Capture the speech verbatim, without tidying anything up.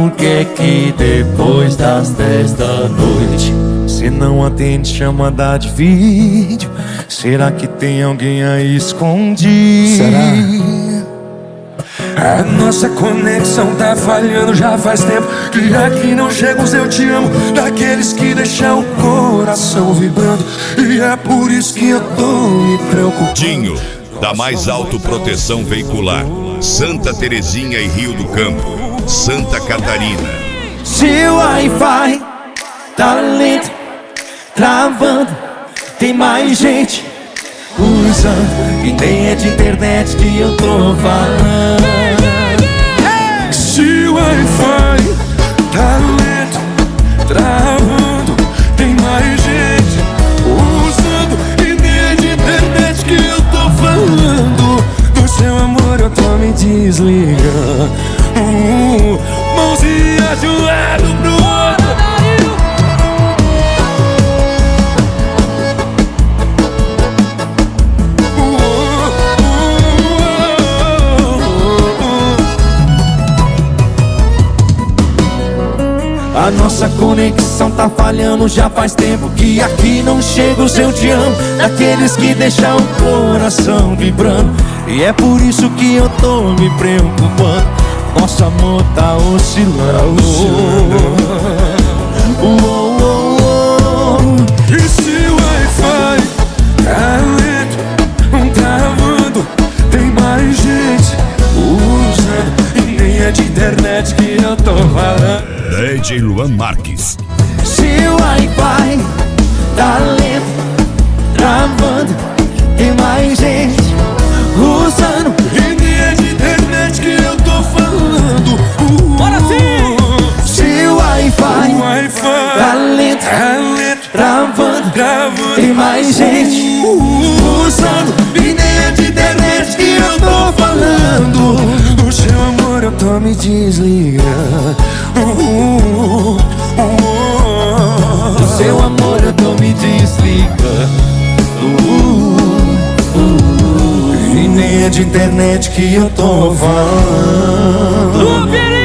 por que que depois das dez da noite cê não atende chamada de vídeo? Será que tem alguém aí escondido? Será? A nossa conexão tá falhando já faz tempo, que aqui não chega os eu te amo daqueles que deixam o coração vibrando. E é por isso que eu tô me preocupando. Dinho, da Mais Alto Proteção Veicular, Santa Terezinha e Rio do Campo, Santa Catarina. Seu Wi-Fi tá lento, travando, tem mais gente usando, e nem é de internet que eu tô falando. Se o Wi-Fi tá lento, travando, tem mais gente usando, e nem é de internet que eu tô falando. Do seu amor eu tô me desligando, uh, mãozinha de um lado pro outro. A nossa conexão tá falhando já faz tempo, que aqui não chega o seu te amo daqueles que deixam o coração vibrando. E é por isso que eu tô me preocupando. Nosso amor tá oscilando. Oh, oh, oh. E se o Wi-Fi tá lento, travando, tem mais gente usando, e nem é de internet que eu tô falando. D J Luan Marques. Se o Wi-Fi tá lento, travando, tem mais gente usando, e nem é de internet que eu tô falando. uh, Bora sim! Se o Wi-Fi O Wi-Fi tá lento, tá lento, travando, travando, tem mais gente usando, e nem é de internet que eu tô falando. Do seu amor eu tô me desligando, uh, uh, uh, Do seu amor eu tô me desligando, uh, uh, e nem é de internet que eu tô falando.